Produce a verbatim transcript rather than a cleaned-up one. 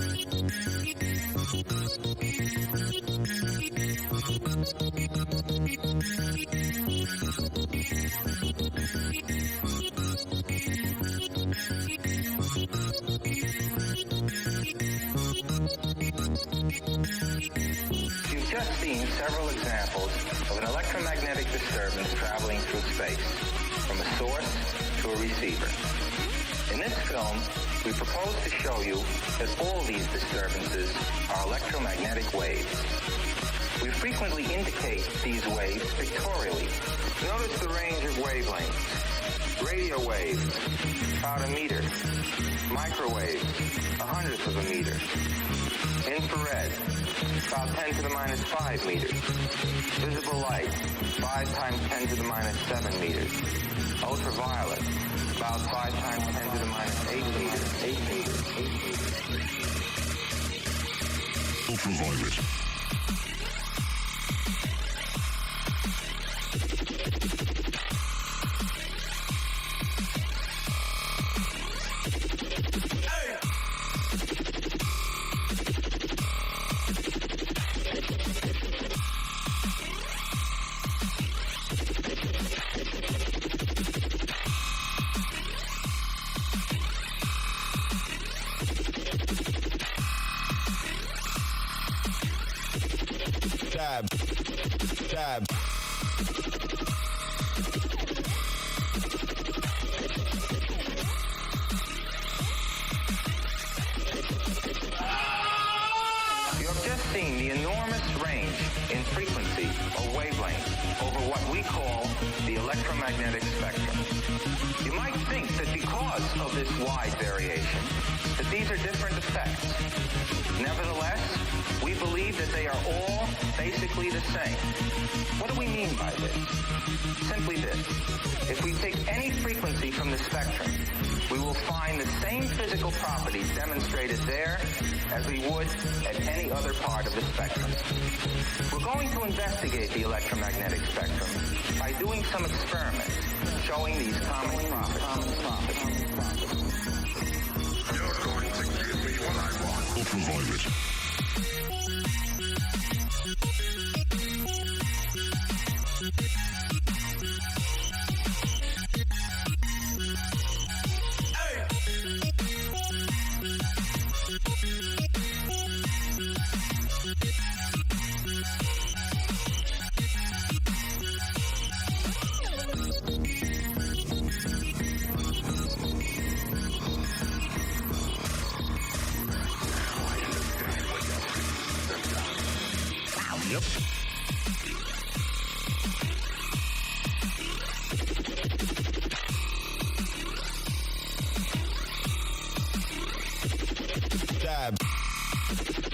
You've just seen several examples of an electromagnetic disturbance traveling through space, from a source to a receiver. In this film, we propose to show you that all these disturbances are electromagnetic waves. We frequently indicate these waves pictorially. Notice the range of wavelengths. Radio waves, about a meter. Microwave, a hundredth of a meter. Infrared, about ten to the minus five meters. Visible light, five times ten to the minus seven meters. Ultraviolet, about five times ten to the minus eight meters. Eight meters. Eight meters. Ultraviolet. Dab, dab. You have just seen the enormous range in frequency or wavelength over what we call the electromagnetic spectrum. You might think that because of this wide variation, that these are different effects. Nevertheless, we believe that they are all basically the same. What do we mean by this? Simply this. If we take any frequency from the spectrum, we will find the same physical properties demonstrated there as we would at any other part of the spectrum. We're going to investigate the electromagnetic spectrum by doing some experiments showing these common properties. You're going to give me what I want. Ultraviolet. Yep. Dab.